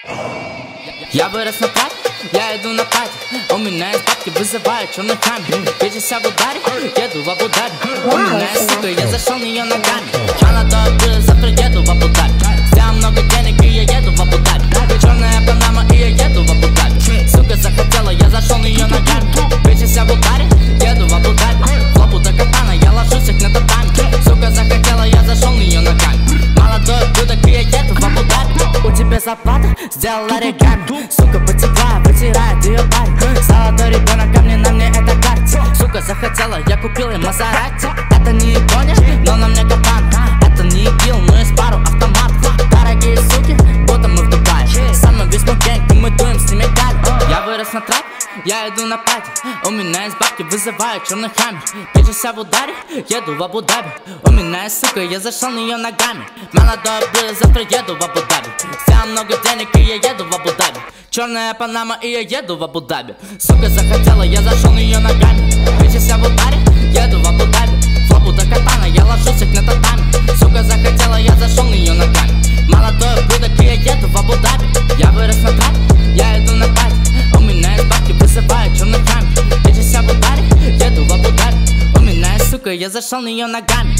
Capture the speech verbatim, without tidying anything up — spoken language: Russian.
Я вырос на пати, я иду на пати. У меня есть бабки, вызывают черный камень. Печься в ударе, еду в Абу-Даби. У меня есть сука, я зашел нее ногами. Она добила, завтра еду в Абу-Даби. Сделал много денег и я еду в Абу-Даби. Черная панама и я еду в Абу-Даби. Сука захотела, я зашел нее ногами. Печься в ударе, еду в Абу-Даби. Флопу до катана, я ложусь их на татами. Сука захотела, я зашел нее ногами. Молодой блюдок и я еду в Абу-Даби. У тебя зарплата, сделал оригами. Сука потекла, вытирает ее парень. Золотой ребенок ко мне, на мне это карте. Сука захотела, я купил ей Мазерати. Это не Япония, но на мне катан. Это не ИГИЛ, но есть пару автоматов. Дорогие суки, будто мы в Дубае. Самый весь мой гэнг, и мы дуем с ними каль. Я вырос на трапе, я иду на пати. У меня есть бабки, вызывают черный хаммер. Печься в ударе, еду в Абу-Даби. У меня есть сука, я зашел нее ногами. Молодой блюдо, завтра еду в Абу-Даби. Сделал много денег и я еду в Абу-Даби. Черная панама и я еду в Абу-Даби. Сука захотела, я зашел нее ногами. Печься в ударе, еду в Абу-Даби. Флопу до катана, я ложусь их на татами. Сука захотела, я зашел нее ногами. Молодой блюдок и я еду в Абу-Даби. Я вырос на трапе, я иду на пати. У меня есть бабки, вызывают черный хаммер. Печься в ударе, еду в Абу-Даби. У меня есть сука, я зашел нее ногами.